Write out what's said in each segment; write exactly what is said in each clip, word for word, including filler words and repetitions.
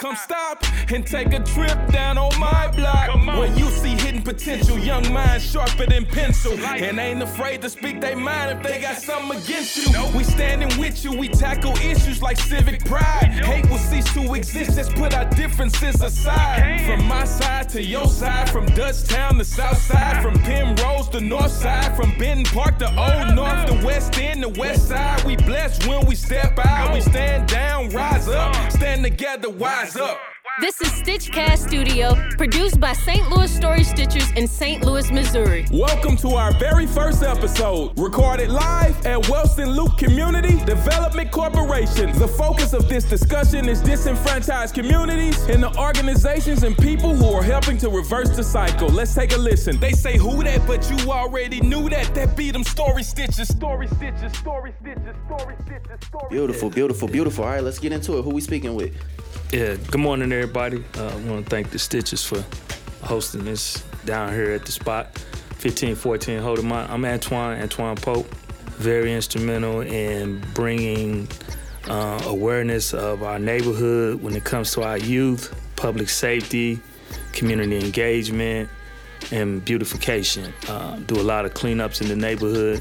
come stop and take a trip down on my block. Where you see hidden potential, young minds sharper than pencil. And ain't afraid to speak their mind if they got something against you. We standing with you, we tackle issues like civic pride. Hate will cease to exist, let's put our differences aside. From my side to your side, from Dutchtown to South Side, from Penrose to North Side, from Benton Park to Old North, the West End, the West Side. We blessed when we step out, we stand down, rise up, stand together, wise up. This is Stitchcast Studio, produced by Saint Louis Story Stitchers in Saint Louis, Missouri. Welcome to our very first episode, recorded live at Wellston Luke Community Development Corporation. The focus of this discussion is disenfranchised communities and the organizations and people who are helping to reverse the cycle. Let's take a listen. They say who that, but you already knew that. That be them story stitches, story stitches, story stitches, story stitches, story Beautiful, beautiful, beautiful. All right, let's get into it. Who we speaking with? Yeah, good morning, everybody. Uh, I want to thank the Stitches for hosting this down here at the spot, fifteen fourteen Holdemont. I'm Antoine, Antoine Pope, very instrumental in bringing uh, awareness of our neighborhood when it comes to our youth, public safety, community engagement, and beautification. Uh, do a lot of cleanups in the neighborhood.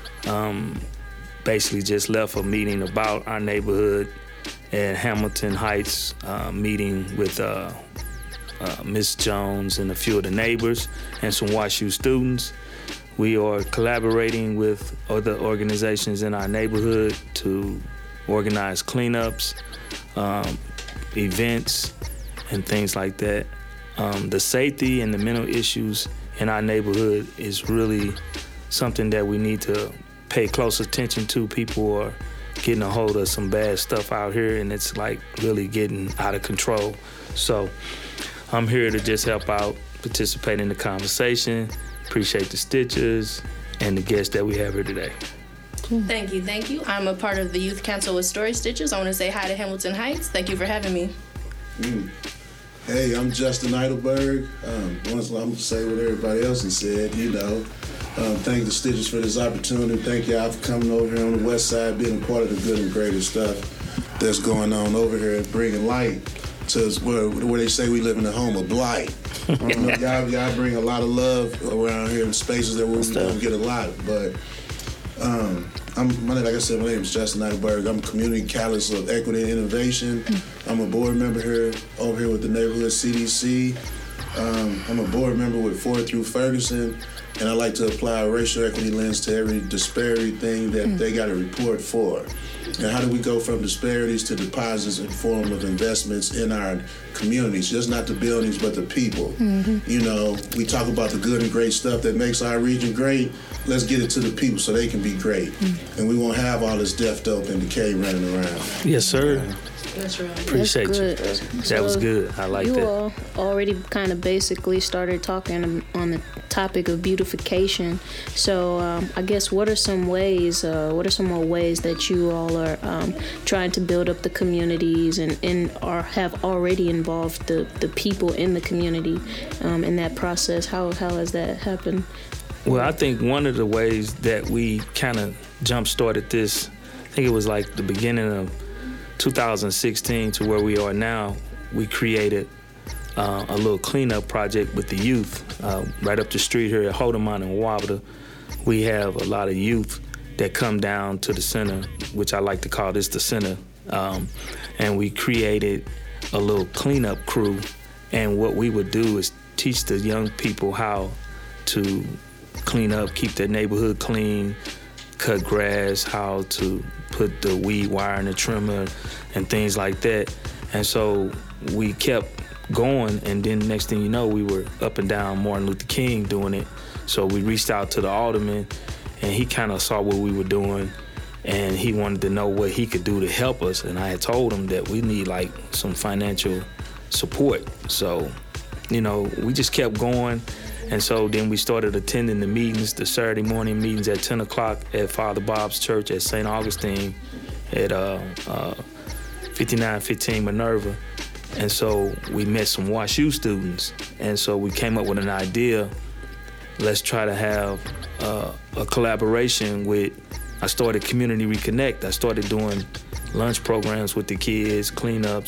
Um, basically just left a meeting about our neighborhood at Hamilton Heights, uh, meeting with uh, uh, Miss Jones and a few of the neighbors and some WashU students. We are collaborating with other organizations in our neighborhood to organize cleanups, um, events, and things like that. Um, the safety and the mental issues in our neighborhood is really something that we need to pay close attention to. People are getting a hold of some bad stuff out here, and it's like really getting out of control. So I'm here to just help out, participate in the conversation, appreciate the Stitchers and the guests that we have here today. Thank you, thank you. I'm a part of the Youth Council with Story Stitchers. I want to say hi to Hamilton Heights. Thank you for having me. Mm. Hey, I'm Justin Eidelberg. Um, once I'm going to say what everybody else has said, you know. Um, thank the Stitchers for this opportunity. Thank y'all for coming over here on the west side, being a part of the good and greater stuff that's going on over here and bringing light to us where, where they say we live in a home of blight. You know, y'all, y'all bring a lot of love around here in spaces that we don't get a lot. But um, I'm, my, like I said, my name is Justin Eidelberg. I'm community catalyst of equity and innovation. I'm a board member here over here with the neighborhood C D C. Um, I'm a board member with Ford through Ferguson. And I like to apply a racial equity lens to every disparity thing that mm. they got to report for. And how do we go from disparities to deposits in form of investments in our communities, just not the buildings, but the people. Mm-hmm. You know, we talk about the good and great stuff that makes our region great. Let's get it to the people so they can be great. Mm. And we won't have all this death, dope, and decay running around. Yes, sir. Yeah. That's right. Appreciate That's you. good. That So was good. I like you that. You all already kind of basically started talking on the topic of beautification. So um, I guess what are some ways, uh, what are some more ways that you all are um, trying to build up the communities and, and are, have already involved the, the people in the community um, in that process? How, how has that happened? Well, I think one of the ways that we kind of jump-started this, I think it was like the beginning of two thousand sixteen to where we are now, we created uh, a little cleanup project with the youth uh, right up the street here at Holdemont and Wabata. We have a lot of youth that come down to the center, which I like to call this the center, um, and we created a little cleanup crew. And what we would do is teach the young people how to clean up, keep their neighborhood clean, cut grass, how to put the weed wire in the trimmer and things like that. And so we kept going, and then next thing you know, we were up and down Martin Luther King doing it. So we reached out to the alderman, and he kind of saw what we were doing, and he wanted to know what he could do to help us. And I had told him that we need like some financial support. So, you know, we just kept going. And so then we started attending the meetings, the Saturday morning meetings at ten o'clock at Father Bob's Church at Saint Augustine at uh, uh, fifty-nine fifteen Minerva. And so we met some WashU students. And so we came up with an idea. Let's try to have uh, a collaboration with, I started Community Reconnect. I started doing lunch programs with the kids, cleanups,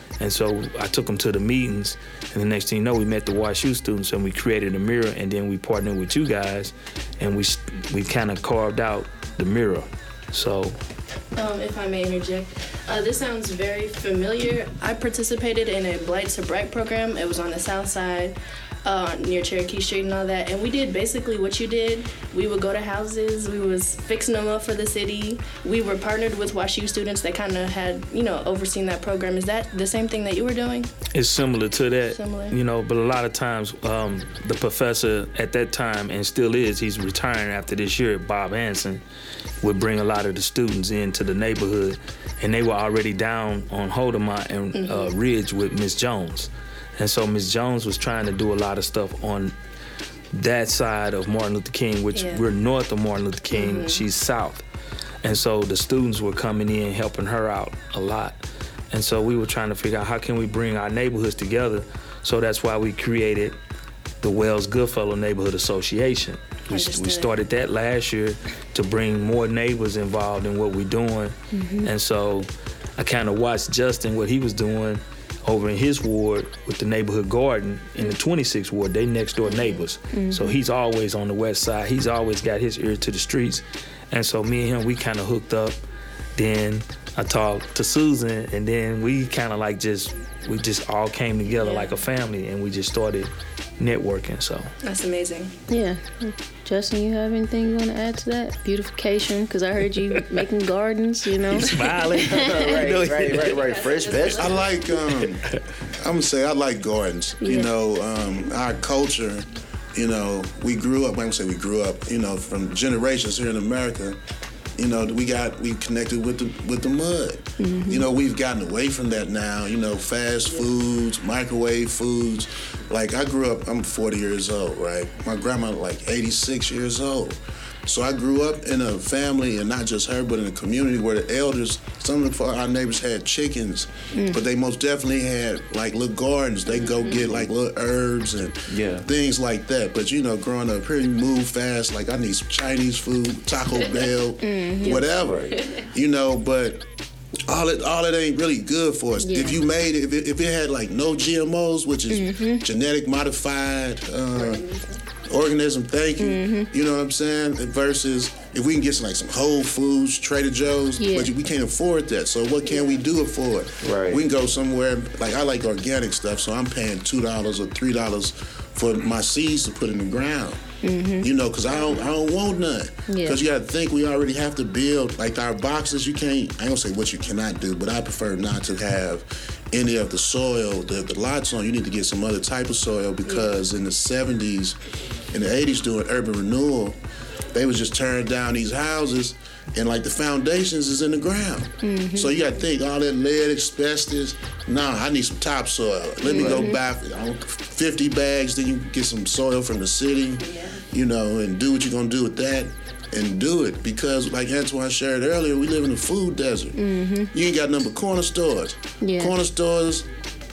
And so I took them to the meetings, and the next thing you know, we met the Y S U students, and we created a mirror, and then we partnered with you guys, and we we kind of carved out the mirror. So, um, if I may interject, uh, this sounds very familiar. I participated in a Blight to Bright program. It was on the south side, uh, near Cherokee Street and all that, and we did basically what you did. We would go to houses, we was fixing them up for the city. We were partnered with Y S U students that kind of had, you know, overseen that program. Is that the same thing that you were doing? It's similar to that, Similar. you know, but a lot of times um, the professor at that time, and still is, he's retiring after this year, Bob Hanson, would bring a lot of the students into the neighborhood, and they were already down on Holdemont and mm-hmm. uh, Ridge with Miss Jones. And so Miss Jones was trying to do a lot of stuff on that side of Martin Luther King, which yeah. we're north of Martin Luther King, mm-hmm. she's south. And so the students were coming in, helping her out a lot. And so we were trying to figure out how can we bring our neighborhoods together. So that's why we created the Wells Goodfellow Neighborhood Association. We, we started that last year to bring more neighbors involved in what we're doing. Mm-hmm. And so I kind of watched Justin, what he was doing over in his ward with the neighborhood garden in the twenty-sixth ward. They next door neighbors. Mm-hmm. So he's always on the west side. He's always got his ear to the streets. And so me and him, we kind of hooked up. Then I talked to Susan, and then we kind of like just, we just all came together yeah. like a family, and we just started networking. So that's amazing. Yeah. Justin, you have anything you want to add to that? Beautification, because I heard you making gardens, you know. He's smiling. right, right, right, right. Fresh vegetables. I like, um, I'm going to say I like gardens. Yeah. You know, um, our culture, you know, we grew up, I'm going to say we grew up, you know, from generations here in America. You know, we got we connected with the with the mud. Mm-hmm. You know, we've gotten away from that now. You know, fast foods, microwave foods. Like I grew up, I'm forty years old, right? My grandma like eighty-six years old. So I grew up in a family, and not just her, but in a community where the elders, some of our neighbors had chickens, mm. but they most definitely had like little gardens. They go get like little herbs and yeah. things like that. But you know, growing up here, you move fast. Like I need some Chinese food, Taco Bell, mm-hmm. whatever. You know, but all it all it ain't really good for us. Yeah. If you made it, if it, if it had like no G M Os, which is mm-hmm. genetic modified. Uh, organism, thank you. Mm-hmm. You know what I'm saying? Versus if we can get some like some Whole Foods, Trader Joe's, yeah. but we can't afford that. So what can we do it for? Right. We can go somewhere, like I like organic stuff, so I'm paying two dollars or three dollars for my seeds to put in the ground. Mm-hmm. You know, because I don't, I don't want none. Because yeah. you got to think we already have to build, like our boxes, you can't, I don't say what you cannot do, but I prefer not to have any of the soil, the, the lots on. You need to get some other type of soil because yeah. in the seventies, in the eighties doing urban renewal, they was just tearing down these houses and like the foundations is in the ground. Mm-hmm. So you got to think all that lead, asbestos. Nah, I need some topsoil. Let me go buy fifty bags, then you get some soil from the city, yeah. you know, and do what you're going to do with that and do it. Because like Antoine shared earlier, we live in a food desert. Mm-hmm. You ain't got number corner stores. Yeah. Corner stores,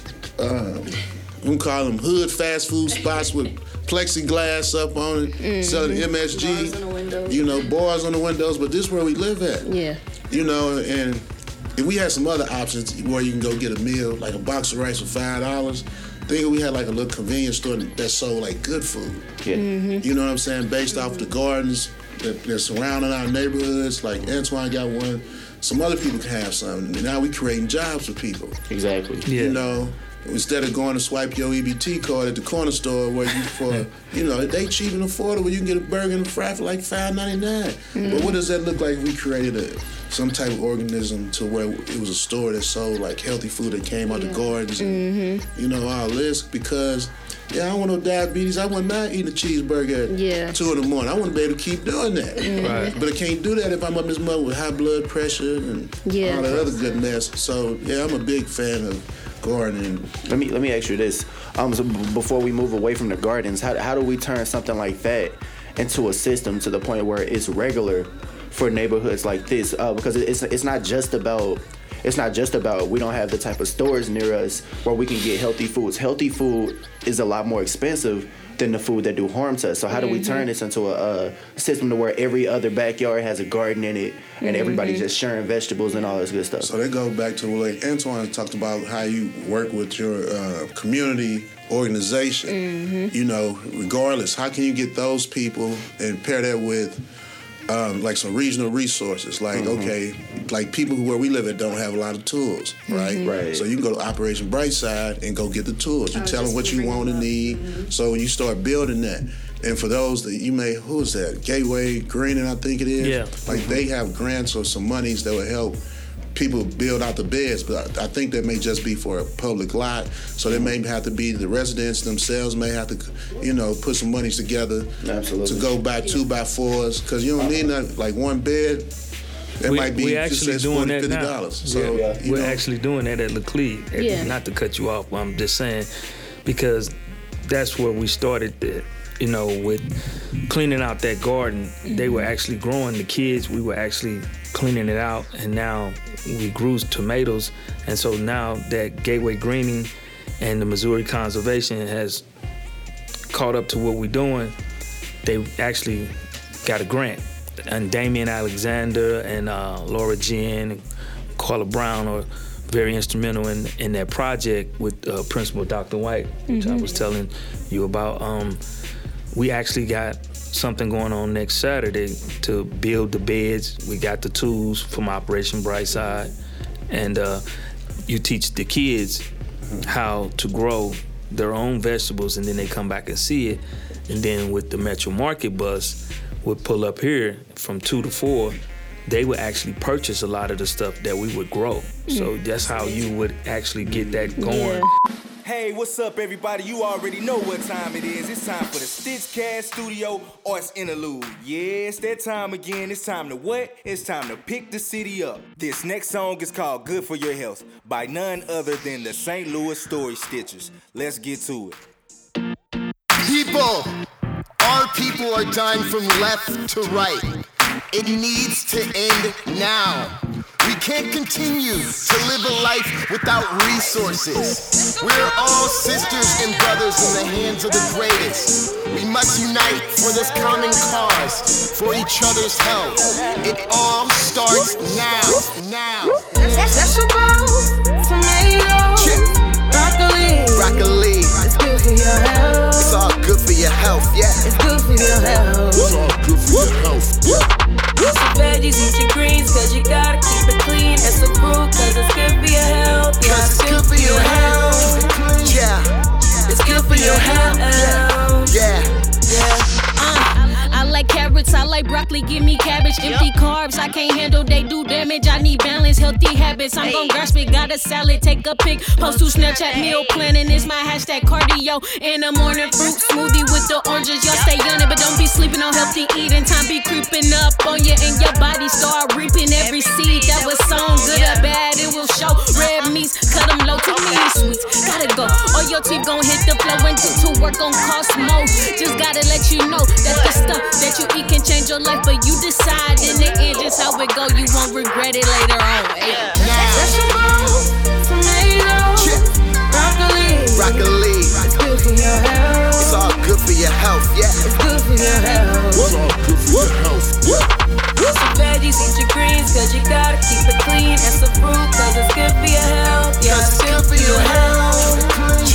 um, we can call them hood fast food spots with plexiglass up on it, mm-hmm. selling M S G, bars on the windows. You know, bars on the windows, but this is where we live at. Yeah. You know, and if we had some other options where you can go get a meal, like a box of rice for five dollars, think if we had like a little convenience store that sold like good food. Yeah. Mm-hmm. You know what I'm saying? Based mm-hmm. off the gardens that, that surrounding our neighborhoods, like Antoine got one, some other people can have some. And now we creating jobs for people. Exactly. Yeah. You know, instead of going to swipe your E B T card at the corner store where you for, you know, they cheap and affordable. You can get a burger and a fry for like five ninety-nine. Mm-hmm. But what does that look like if we created a, some type of organism to where it was a store that sold like healthy food that came out yeah. the gardens and, mm-hmm. you know, all this? Because, yeah, I don't want no diabetes. I wouldn't mind eating a cheeseburger at yeah. two in the morning. I wouldn't be able to keep doing that. Mm-hmm. Right. But I can't do that if I'm up this mother with high blood pressure and yeah. all that other good mess. So, yeah, I'm a big fan of gardening. Let me let me ask you this. Um, so b- before we move away from the gardens, how how do we turn something like that into a system to the point where it's regular for neighborhoods like this? Uh, because it's it's not just about it's not just about we don't have the type of stores near us where we can get healthy foods. Healthy food is a lot more expensive than the food that do harm to us. So how do we turn this into a, a system to where every other backyard has a garden in it, and mm-hmm. everybody's just sharing vegetables and all this good stuff? So that goes back to what Antoine talked about, how you work with your uh, community organization. Mm-hmm. You know, regardless, how can you get those people and pair that with Um, like some regional resources, like mm-hmm. okay, like people who where we live at don't have a lot of tools, right? Mm-hmm. Right. So you can go to Operation Brightside and go get the tools. You tell them what you want to need. Mm-hmm. So when you start building that, and for those that you may, who is that? Gateway Greening, I think it is. Yeah. Like mm-hmm. they have grants or some monies that would help people build out the beds, but I, I think that may just be for a public lot. So they may have to be the residents themselves may have to, you know, put some monies together Absolutely. to go buy two by fours, because you don't need nothing, like one bed. It we, might be we're actually doing that now. fifty dollars. So yeah, yeah. We're know. actually doing that at Laclede. Yeah. Not to cut you off, but I'm just saying, because that's where we started the, you know, with cleaning out that garden. Mm-hmm. They were actually growing the kids. We were actually cleaning it out, and now we grew tomatoes. And so now that Gateway Greening and the Missouri Conservation has caught up to what we're doing, they actually got a grant. And Damian Alexander and uh, Laura Jen and Carla Brown are very instrumental in, in that project with uh, Principal Doctor White, which mm-hmm. I was telling you about. Um, we actually got something going on next Saturday to build the beds. We got the tools from Operation Brightside, and uh, you teach the kids how to grow their own vegetables, and then they come back and see it. And then with the Metro Market bus, would pull up here from two to four, they would actually purchase a lot of the stuff that we would grow. So that's how you would actually get that going. Yeah. Hey, what's up, everybody? You already know what time it is. It's time for the Stitchcast Studio Arts Interlude. Yeah, it's that time again. It's time to what? It's time to pick the city up. This next song is called Good for Your Health by none other than the Saint Louis Story Stitchers. Let's get to it. People, our people are dying from left to right. It needs to end now. We can't continue to live a life without resources. We're all sisters and brothers in the hands of the greatest. We must unite for this common cause, for each other's health. It all starts now, now. Vegetables, tomatoes, Chip. broccoli. Broccoli. It's good for your health. It's all good for your health, yeah. It's good for your health. It's all good for your health, yeah. Eat your veggies, eat your greens, cause you gotta keep it clean. It's a fruit, cause it's good for your health. Yeah, Cause it's good for your health. Yeah. It's good for your health. Yeah. Yeah. Uh, I like carrots, I like broccoli, give me cabbage. Empty carbs, I can't handle, they do damage. I need balance, healthy habits. I'm gon' grasp it, got a salad, take a pic. Post to Snapchat, meal planning is my hashtag cardio. In the morning, fruit smoothie with the oranges. Y'all stay on it, but don't be sleeping on healthy eating. Time be creeping up on you and your body start reaping every seed that was sown. Good or bad, it will show. Red meats, cut them low, too many sweets. Gotta go, or your teeth gon' hit the flow and do to work gon' cost more. Just gotta let you know that the stuff that you eat can change your life, but you decide in the end just how it go. You won't regret it later on. Yeah. Vegetables, tomatoes, Chip. broccoli. Broccoli. It's good for your health. It's all good for your health, yeah. It's good for your health. It's all good for your health, yeah. Eat your veggies, eat your greens, cause you gotta keep it clean. It's a fruit, cause it's good for your health. Yeah, Cause it's good for your health.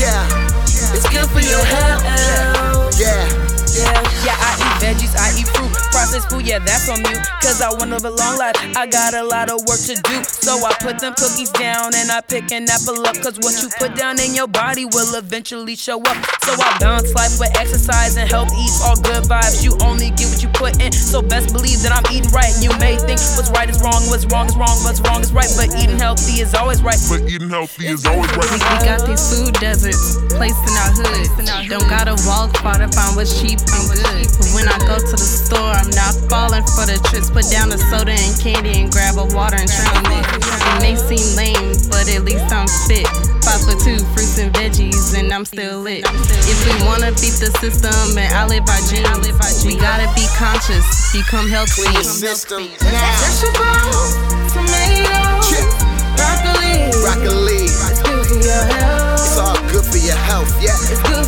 Yeah. It's good for your health. Yeah. Yeah. Yeah, I eat veggies, I eat fruit, processed food, yeah, that's on mute. Cause I wanna live a long life, I got a lot of work to do. So I put them cookies down and I pick an apple up. Cause what you put down in your body will eventually show up. So I balance life with exercise and health eats all good vibes. You only get what you put in, so best believe that I'm eating right. You may think what's right is wrong, what's wrong is wrong, what's wrong is right. But eating healthy is always right. But eating healthy is always right. We, we got these food deserts placed in our hood. Don't gotta walk far to find what's cheap and good. But when I go to the store, I'm not falling for the tricks. Put down the soda and candy and grab a water and drown it. It may seem lame, but at least I'm fit. Five for two, fruits and veggies, and I'm still lit. If we wanna beat the system and I live by genes, we gotta be conscious, become healthy. System now. Vegetables, tomatoes, Chip. broccoli. Broccoli. It's good for your health. It's all good for your health, yeah. It's good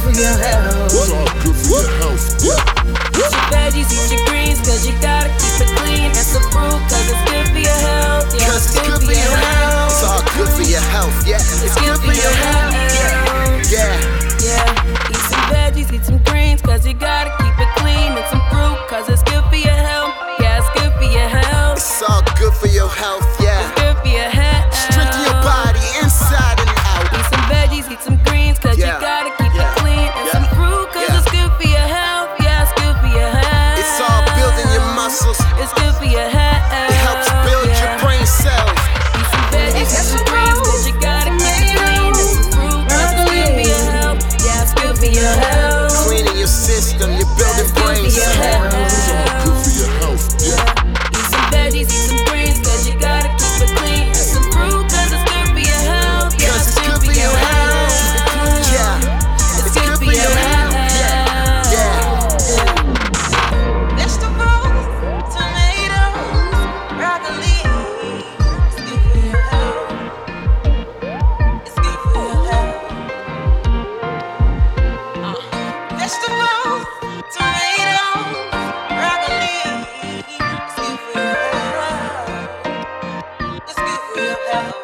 for your health. It's all good for your health. Yeah. Eat your veggies, eat your greens, cause you gotta keep it clean. And some fruit, cause it's good for your health. Yeah, Cause it's good for your health. It's all good for your health. Yeah. It's good for your health. Yeah. Yeah. Eat some veggies, eat some greens, cause you gotta keep it clean. And some fruit, cause it's good for your health. Yeah, it's good for your health. It's all good for your health. Yeah. It's good for your health. Strengthen your body inside and out. Eat some veggies, eat some greens, cause Yeah. you gotta keep Yeah. it clean. And Yeah. some fruit, cause Yeah. it's good for your health. Yeah, it's good for your health. It's all building your muscles. It's good for your health. It helps build yeah. your brain cells. Eat some veggies, eat some greens, cause you gotta keep it clean. And some fruit, cause it's good for your health. Yeah, it's good for your health. Cleaning your system, you're building brain cells. It's all good for your health. Yeah. Eat some veggies, eat some greens, cause you gotta keep it clean. And some fruit, cause it's good for your health. Yeah, Cause it's good for your health. Yeah. It's good for your health. Yeah. Vegetables, tomatoes, broccoli. It's good for your health. It's good for your health. Uh, vegetables, tomatoes, broccoli. It's good for your health. It's good for your health.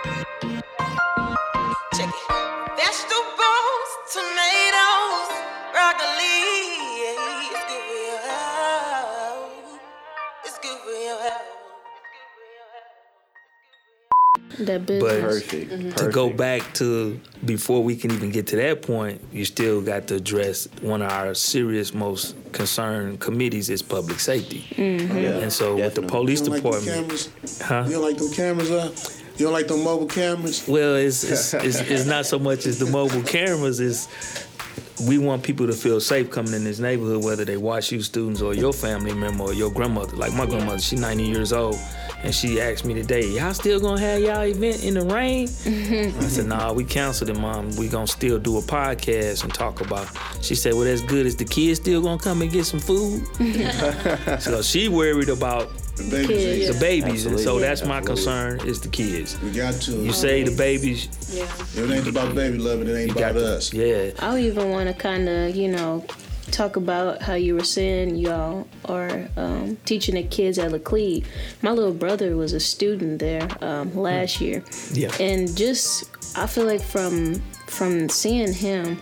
Check it. Vegetables, tomatoes, broccoli. It's good for your health. It's good for your health. That But business. Perfect. to go back to before we can even get to that point, you still got to address one of our serious, most concerned committees is public safety. Mm-hmm. Yeah, And so with the definitely. police You don't like them department, cameras? huh? You don't like them cameras up? You don't like them mobile cameras? Well, it's it's, it's it's not so much as the mobile cameras. Is we want people to feel safe coming in this neighborhood, whether they watch you students or your family member or your grandmother. Like my grandmother, she's ninety years old, and she asked me today, "Y'all still gonna have y'all event in the rain?" I said, "Nah, we canceled it, Mom. We gonna still do a podcast and talk about." She said, "Well, that's good. Is the kids still gonna come and get some food?" So she worried about The babies Kids. eat. the babies, and so Absolutely. that's my Absolutely. concern is the kids. We got to. You say the babies, Yeah. If it ain't about baby love, it ain't you got about to, us. yeah. I even want to kind of, you know, talk about how you were saying y'all are um, teaching the kids at Laclede. My little brother was a student there um, last year, Yeah. and just I feel like from from seeing him.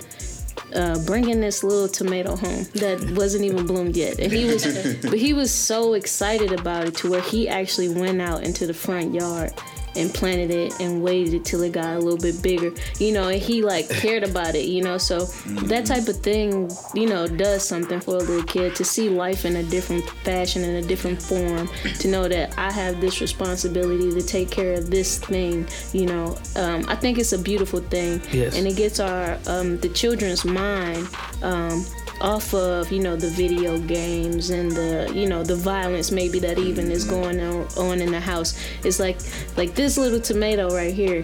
Uh, bringing this little tomato home that wasn't even bloomed yet, and he was, but he was so excited about it to where he actually went out into the front yard and planted it and waited till it got a little bit bigger, you know, and he like cared about it, you know, so that type of thing, you know, does something for a little kid to see life in a different fashion, in a different form, to know that I have this responsibility to take care of this thing, you know. um, I think it's a beautiful thing. Yes. And it gets our um, the children's mind um, off of, you know, the video games and the, you know, the violence maybe that even is going on, on in the house. It's like like this little tomato right here.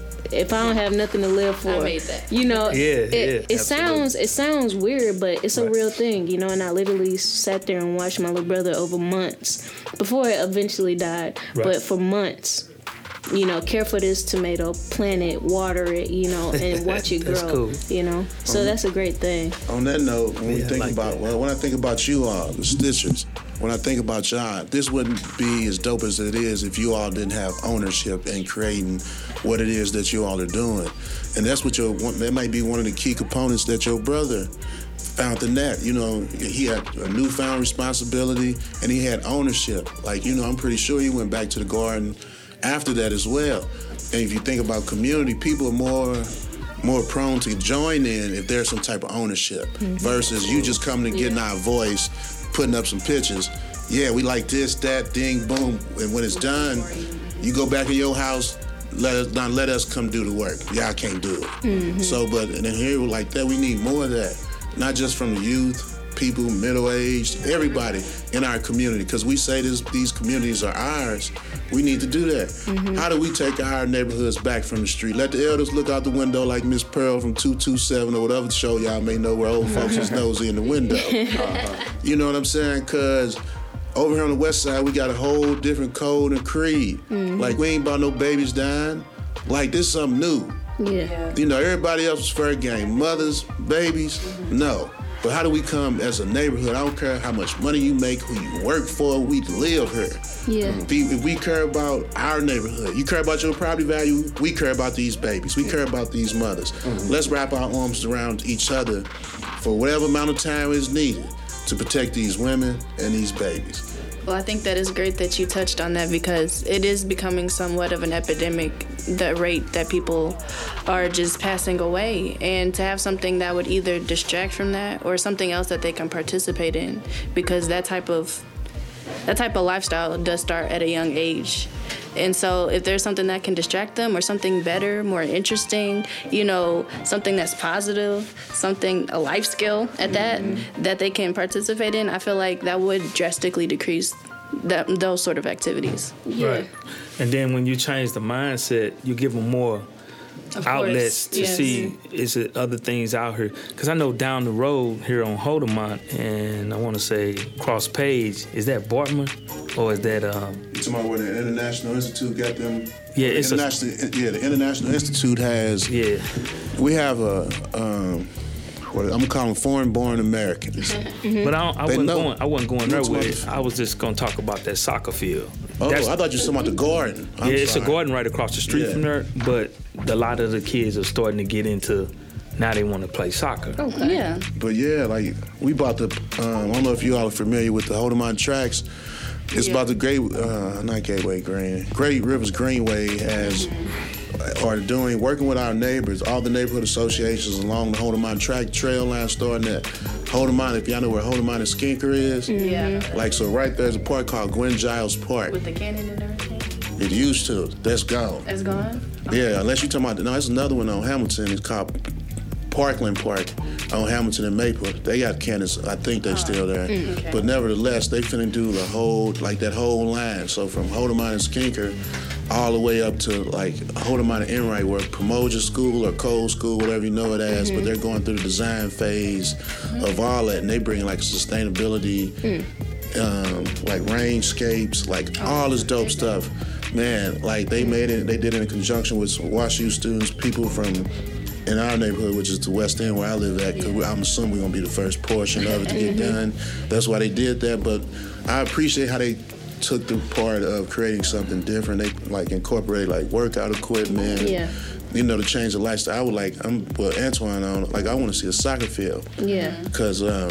If I don't have nothing to live for, I made that. you know, Yeah, it, yeah, it absolutely. sounds it sounds weird, but it's a Right. real thing, you know. And I literally sat there and watched my little brother over months before it eventually died, Right. but for months. You know, care for this tomato, plant it, water it, you know, and watch it grow. That's cool. You know, so that's a great thing. On that note, when we Yeah, I think like about that. well, when I think about you all, the Stitchers, when I think about y'all, this wouldn't be as dope as it is if you all didn't have ownership in creating what it is that you all are doing, and that's what your one- that might be one of the key components that your brother found in that. You know, he had a newfound responsibility and he had ownership. Like, you know, I'm pretty sure he went back to the garden after that as well. And if you think about community, people are more more prone to join in if there's some type of ownership versus you just coming and getting our voice, putting up some pictures. Yeah, we like this, that, ding, boom. And when it's done, you go back in your house, let us not let us come do the work. Yeah, I can't do it. So, but and then here like that, we need more of that. Not just from the youth, people, middle-aged, everybody in our community. Because we say this, these communities are ours. We need to do that. How do we take our neighborhoods back from the street? Let the elders look out the window like Miss Pearl from two two seven or whatever show y'all may know where old folks is nosy in the window. Uh-huh. You know what I'm saying? Because over here on the west side, we got a whole different code and creed. Like, we ain't about no babies dying. Like, this is something new. Yeah. You know, everybody else was fair game. Mothers, babies, mm-hmm. no. But how do we come as a neighborhood? I don't care how much money you make, who you work for, we live here. Yeah. If we, if we care about our neighborhood, you care about your property value, we care about these babies. We care about these mothers. Mm-hmm. Let's wrap our arms around each other for whatever amount of time is needed to protect these women and these babies. Well, I think that is great that you touched on that because it is becoming somewhat of an epidemic, the rate that people are just passing away. And to have something that would either distract from that or something else that they can participate in, because that type of that type of lifestyle does start at a young age. And so if there's something that can distract them or something better, more interesting, you know, something that's positive, something, a life skill at that, mm-hmm. that they can participate in, I feel like that would drastically decrease that, those sort of activities. Yeah. Right. And then when you change the mindset, you give them more Of outlets course, to yes. see is it other things out here. Because I know down the road here on Holdemont and I want to say Cross Page, is that Bartman or is that... Um, you talking about where the International Institute got them? Yeah, it's international, a... Yeah, the International Institute has... Yeah. We have a... Um, what, I'm going to call them foreign-born Americans. Mm-hmm. But I, don't, I, wasn't going, I wasn't going there with it. I was just going to talk about that soccer field. Oh, That's, I thought you were talking about the garden. I'm yeah, it's sorry. a garden right across the street yeah. from there, but a lot of the kids are starting to get into, now they want to play soccer. Okay. Yeah. But yeah, like, we bought the, um, I don't know if you all are familiar with the Holdemont tracks. It's yeah. about the Great, uh, not Gateway Green, Great Rivers Greenway has, mm-hmm. are doing, working with our neighbors, all the neighborhood associations along the Holdemont track trail line starting at Holdemont, if y'all know where Holdemont and Skinker is. Yeah. Like, so right there's a park called Gwen Giles Park. With the cannon and everything? It used to. That's gone. It's gone? Okay. Yeah, unless you're talking about, no, there's another one on Hamilton. It's called Parkland Park on Hamilton and Maple. They got cannons. I think they're oh. still there. Mm, okay. But nevertheless, they finna do the whole, like that whole line. So from Holdemont and Skinker all the way up to like Holdemont and Enright, where Pomoja School or Cole School, whatever you know it as, mm-hmm. but they're going through the design phase mm-hmm. of all that, and they bring like sustainability, mm. um, like rainscapes, like oh, all this dope stuff. Man, like they made it, they did it in conjunction with some WashU students, people from in our neighborhood, which is the West End where I live at, because I'm assuming we're gonna be the first portion of it to get done. That's why they did that, but I appreciate how they took the part of creating something different. They like incorporated like workout equipment. Yeah. You know, to change the lifestyle. I would like, I'm well, Antoine on, like I want to see a soccer field. Yeah. Because um,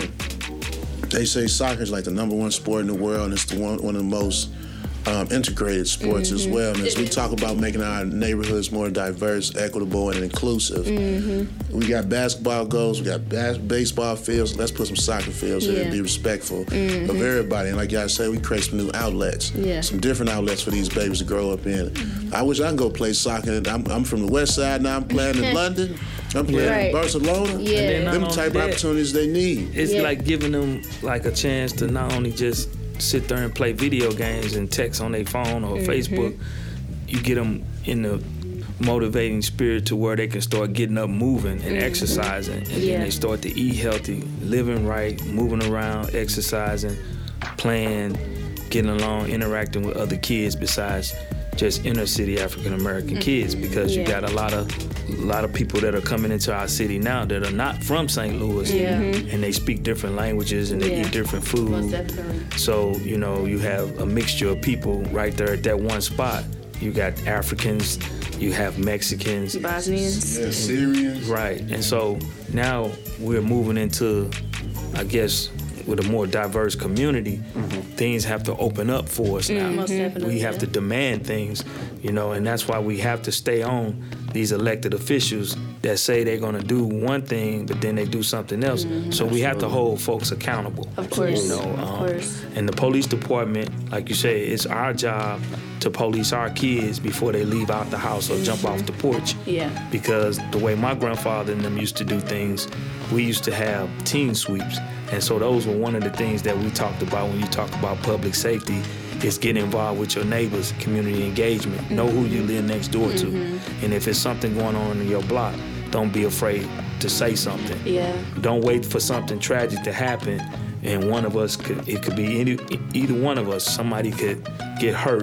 they say soccer is like the number one sport in the world, and it's the one, one of the most um, integrated sports mm-hmm. as well. And as we talk about making our neighborhoods more diverse, equitable, and inclusive, mm-hmm. we got basketball goals, we got bas- baseball fields. Let's put some soccer fields yeah. here and be respectful mm-hmm. of everybody. And like y'all said, we create some new outlets, yeah. some different outlets for these babies to grow up in. Mm-hmm. I wish I could go play soccer. I'm, I'm from the West Side now. I'm playing in London. I'm playing right. in Barcelona. Yeah. Them type of opportunities they need. It's yeah. like giving them like a chance to not only just sit there and play video games and text on their phone or mm-hmm. Facebook. You get them in the motivating spirit to where they can start getting up, moving and mm-hmm. exercising, and yeah. then they start to eat healthy, living right, moving around, exercising, playing, getting along, interacting with other kids besides just inner city African American mm-hmm. kids, because yeah. you got a lot of a lot of people that are coming into our city now that are not from Saint Louis, yeah. and they speak different languages and they yeah. eat different food. Most definitely. So you know you have a mixture of people right there at that one spot. You got Africans, you have Mexicans, Bosnians, yeah, Syrians, right? And so now we're moving into, I guess, with a more diverse community, mm-hmm. things have to open up for us now. Mm-hmm. Most definitely, we have yeah. to demand things, you know, and that's why we have to stay on these elected officials that say they're going to do one thing, but then they do something else. Mm-hmm. So we have to hold folks accountable. Of course, you know, um, of course. And the police department, like you say, it's our job to police our kids before they leave out the house or mm-hmm. jump off the porch. Yeah. Because the way my grandfather and them used to do things, we used to have teen sweeps. And so those were one of the things that we talked about when you talk about public safety, is get involved with your neighbors, community engagement. Mm-hmm. Know who you live next door to. Mm-hmm. And if there's something going on in your block, don't be afraid to say something. Yeah. Don't wait for something tragic to happen and one of us could, it could be any, either one of us, somebody could get hurt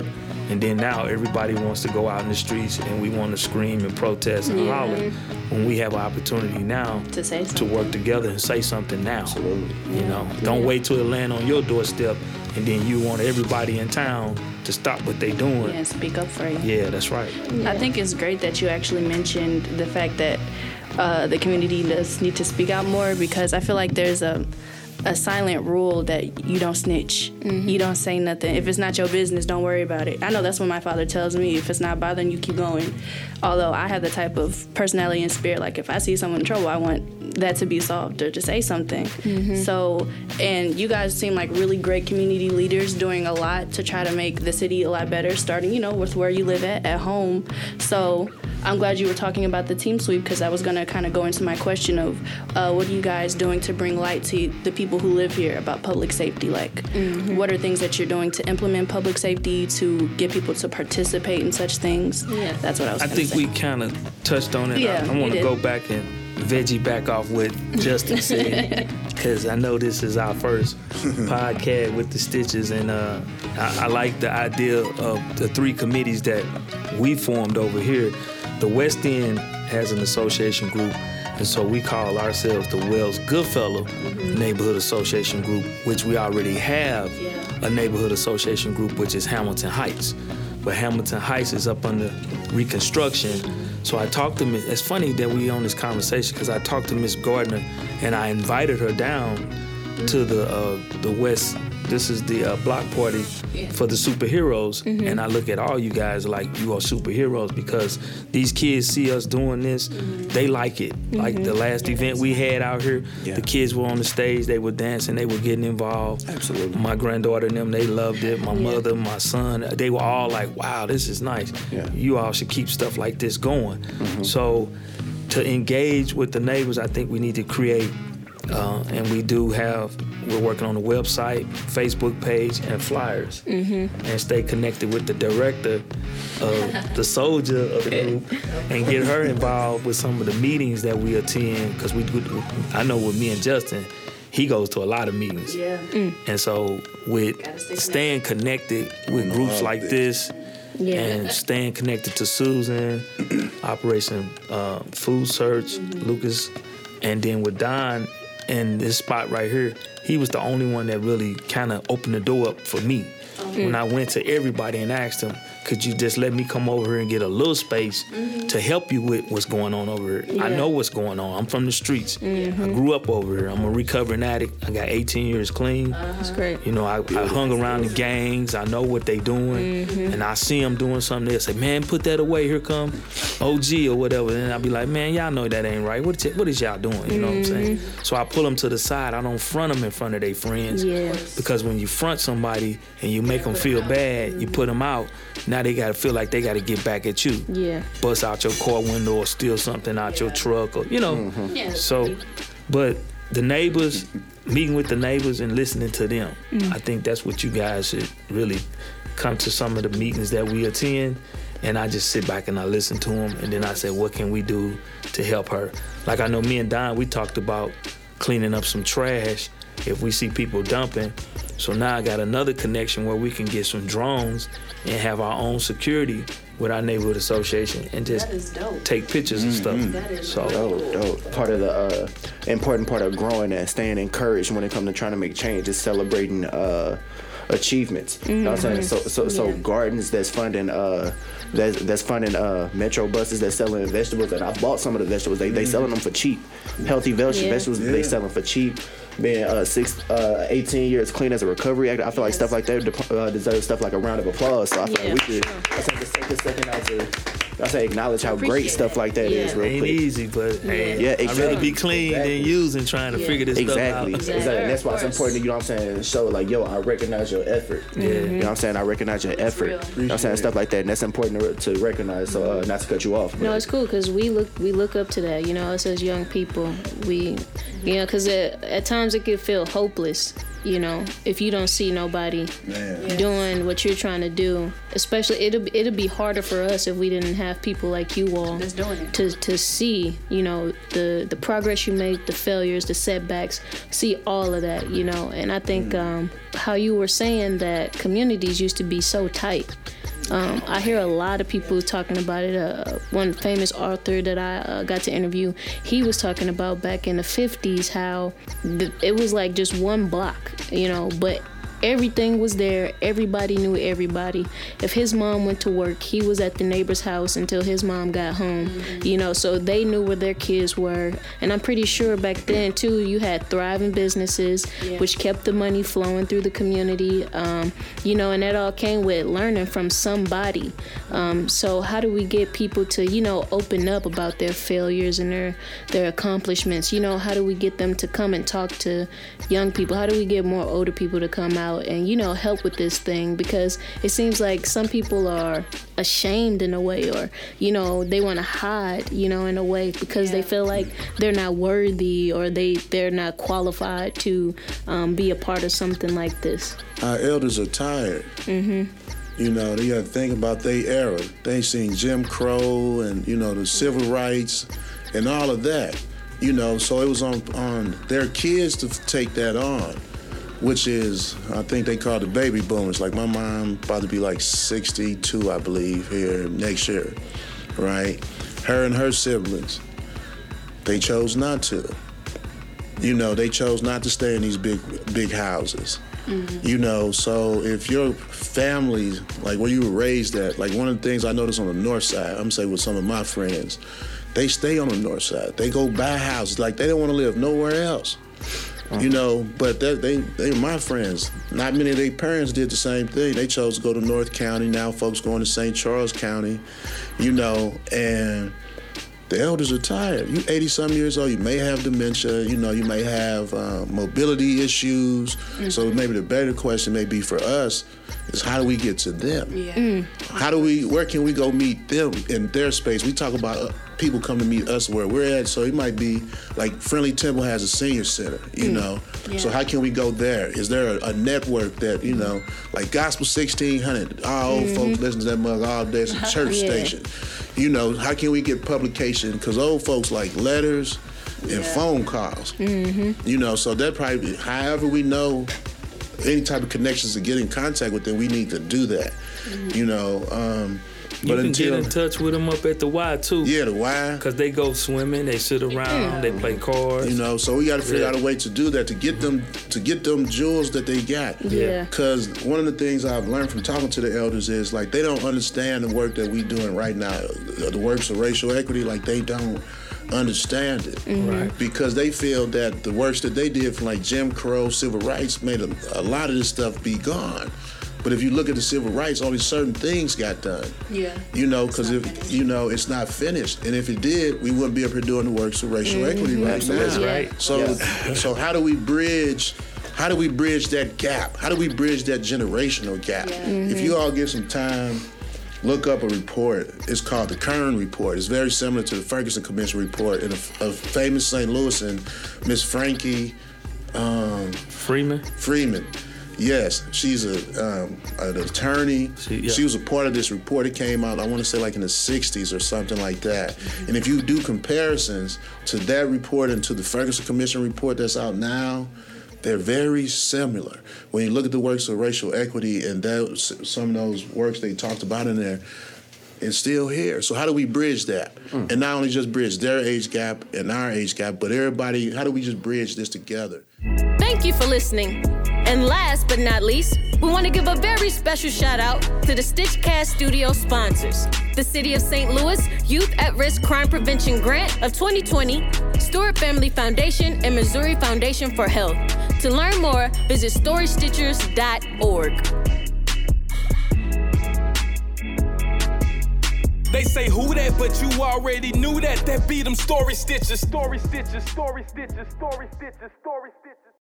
And then now everybody wants to go out in the streets and we want to scream and protest and Yeah. holler when we have an opportunity now To say to something. work together and say something now. Absolutely. You know, don't wait till it land on your doorstep and then you want everybody in town to stop what they doing. Yeah, speak up for you. Yeah, that's right. I think it's great that you actually mentioned the fact that uh, the community does need to speak out more, because I feel like there's a a silent rule that you don't snitch. Mm-hmm. You don't say nothing. If it's not your business, don't worry about it. I know that's what my father tells me. If it's not bothering you, keep going. Although I have the type of personality and spirit, like if I see someone in trouble, I want that to be solved or to say something. Mm-hmm. So, and you guys seem like really great community leaders doing a lot to try to make the city a lot better, starting, you know, with where you live at, at home. So I'm glad you were talking about the team sweep, because I was going to kind of go into my question of uh, what are you guys doing to bring light to the people who live here about public safety? Like, Mm-hmm. what are things that you're doing to implement public safety, to get people to participate in such things? Yeah. That's what I was I gonna think say. we kind of touched on it. Yeah, I, I we want to did. go back and veggie back off what Justin said, because I know this is our first podcast with the Stitches, and uh, I, I like the idea of the three committees that we formed over here. The West End has an association group, and so we call ourselves the Wells Goodfellow Neighborhood Association Group, which we already have a neighborhood association group, which is Hamilton Heights. But Hamilton Heights is up under reconstruction. So I talked to Miss, it's funny that we on this conversation, because I talked to Miss Gardner and I invited her down to the uh, the West. This is the uh, block party for the superheroes. Mm-hmm. And I look at all you guys like you are superheroes, because these kids see us doing this, they like it. Like the last event we had out here, Yeah. the kids were on the stage, they were dancing, they were getting involved. Absolutely. My granddaughter and them, they loved it. My mother, my son, they were all like, wow, this is nice. Yeah. You all should keep stuff like this going. So to engage with the neighbors, I think we need to create, uh, and we do have, we're working on a website, Facebook page, and flyers. Mm-hmm. And stay connected with the director of the soldier of the group and get her involved with some of the meetings that we attend, because we, we, I know with me and Justin, he goes to a lot of meetings. Yeah. And so with stay staying connected with groups like this, Yeah. and staying connected to Susan, Operation uh, Food Search, Lucas, and then with Don and this spot right here, he was the only one that really kind of opened the door up for me. When I went to everybody and asked them, could you just let me come over here and get a little space to help you with what's going on over here? I Yeah. know what's going on. I'm from the streets. I grew up over here. I'm a recovering addict. I got eighteen years clean. That's great. You know, I, I hung around the gangs. I know what they doing. And I see them doing something. They'll say, man, put that away. Here come O G or whatever. And I'll be like, man, y'all know that ain't right. What is, what is y'all doing? You know what I'm saying? So I pull them to the side. I don't front them in front of their friends. Yeah. Because when you front somebody and you make them feel bad, you put them out, now they got to feel like they got to get back at you. Yeah. Bust out your car window or steal something out your truck, or, you know. Yeah. So, but the neighbors, meeting with the neighbors and listening to them, I think that's what you guys should really come to some of the meetings that we attend. And I just sit back and I listen to them, and then I say, what can we do to help her? Like I know me and Don, we talked about cleaning up some trash if we see people dumping. So now I got another connection where we can get some drones and have our own security with our neighborhood association and just That is dope. take pictures and stuff. That is So Dope, dope. Part of the uh, important part of growing and staying encouraged when it comes to trying to make change is celebrating uh, achievements. You know what I'm saying? So, so, so Yeah. gardens that's funding, uh, that's, that's funding uh, Metro buses that's selling vegetables, and I bought some of the vegetables. They they selling them for cheap. Healthy veg- Yeah. vegetables they selling for cheap. Being uh, six, uh, eighteen years clean as a recovery act, I feel like stuff like that de- uh, deserves stuff like a round of applause. So I feel Yeah, like we should I say, just take a second out to I say acknowledge how great Appreciate stuff it. like that is Yeah. real ain't quick. easy, but hey, Yeah, I'd rather exactly. be clean Exactly. than using trying to Yeah. figure this Exactly. stuff out. Exactly. And that's why it's Of course. important, you know what I'm saying, show like, yo, I recognize your effort. Yeah. You know what I'm saying? I recognize your effort. real. You know what I'm saying? Stuff like that. And that's important to, to recognize, so uh, not to cut you off. No, it's cool because we look we look up to that. You know, us as young people, we, you know, because at, at times it can feel hopeless. You know, if you don't see nobody Man. doing what you're trying to do, especially it'll it'll be harder for us if we didn't have people like you all That's doing it. to to see, you know, the the progress you make, the failures, the setbacks, see all of that, you know. And I think um, how you were saying that communities used to be so tight. Um, I hear a lot of people talking about it. Uh, one famous author that I uh, got to interview, he was talking about back in the fifties how th- it was like just one block, you know, but everything was there. Everybody knew everybody. If his mom went to work, he was at the neighbor's house until his mom got home. Mm-hmm. You know, so they knew where their kids were. And I'm pretty sure back then, too, you had thriving businesses, yeah. which kept the money flowing through the community. Um, you know, and that all came with learning from somebody. Um, so how do we get people to, you know, open up about their failures and their, their accomplishments? You know, how do we get them to come and talk to young people? How do we get more older people to come out and, you know, help with this thing? Because it seems like some people are ashamed in a way, or, you know, they want to hide, you know, in a way because yeah. they feel like they're not worthy, or they, they're not qualified to um, be a part of something like this. Our elders are tired. Mm-hmm. You know, they got to think about their era. They seen Jim Crow and, you know, the civil rights and all of that. You know, so it was on, on their kids to take that on, which is, I think they call it the baby boomers. Like my mom about to be like sixty-two, I believe, here next year, right? Her and her siblings, they chose not to. You know, they chose not to stay in these big, big houses. Mm-hmm. You know, so if your family, like where you were raised at, like one of the things I noticed on the north side, I'm saying with some of my friends, they stay on the north side. They go buy houses. Like they don't want to live nowhere else. Uh-huh. You know, but that, they they were my friends. Not many of their parents did the same thing. They chose to go to North County. Now folks going to Saint Charles County, you know, and the elders are tired. You eighty-some years old, you may have dementia, you know, you may have uh, mobility issues. Mm-hmm. So maybe the better question may be for us is how do we get to them? Yeah. Mm. How do we, where can we go meet them in their space? We talk about uh, people come to meet us where we're at, so it might be like Friendly Temple has a senior center, you mm. know? Yeah. So how can we go there? Is there a, a network that, you know, like Gospel sixteen hundred, all old mm-hmm. folks listen to that mug all day, it's a church yeah. station. You know, how can we get publication? Because old folks like letters and yeah. phone calls. Mm-hmm. You know, so that probably, however we know any type of connections to get in contact with them, we need to do that. Mm-hmm. You know, um, you but can until, get in touch with them up at the Y too. Yeah, the Y. Because they go swimming, they sit around, they play cards. You know, so we got to figure yeah. out a way to do that to get them to get them jewels that they got. Yeah. Because one of the things I've learned from talking to the elders is like they don't understand the work that we're doing right now, the works of racial equity. Like they don't understand it, mm-hmm. right? Because they feel that the works that they did from like Jim Crow, civil rights, made a, a lot of this stuff be gone. But if you look at the civil rights, only certain things got done. Yeah. You know, because if finished. you know, it's not finished, and if it did, we wouldn't be up here doing the works of racial mm-hmm. equity right Absolutely. now. Right. So, yeah. so how do we bridge? How do we bridge that gap? How do we bridge that generational gap? Yeah. Mm-hmm. If you all get some time, look up a report. It's called the Kern Report. It's very similar to the Ferguson Commission report. And a, a famous Saint Louisan, Miss Frankie um, Freeman. Freeman. Yes, she's a um, an attorney. She, yeah. she was a part of this report. It came out, I want to say, like in the sixties or something like that. Mm-hmm. And if you do comparisons to that report and to the Ferguson Commission report that's out now, they're very similar. When you look at the works of racial equity and that, some of those works they talked about in there, it's still here. So how do we bridge that? Mm. And not only just bridge their age gap and our age gap, but everybody, how do we just bridge this together? Thank you for listening. And last but not least, we want to give a very special shout out to the Stitchcast Studio sponsors. The City of Saint Louis Youth at Risk Crime Prevention Grant of twenty twenty, Stewart Family Foundation, and Missouri Foundation for Health. To learn more, visit story stitchers dot org. They say who that, but you already knew that. That be them story stitches, story stitches, story stitches, story stitches, story stitches.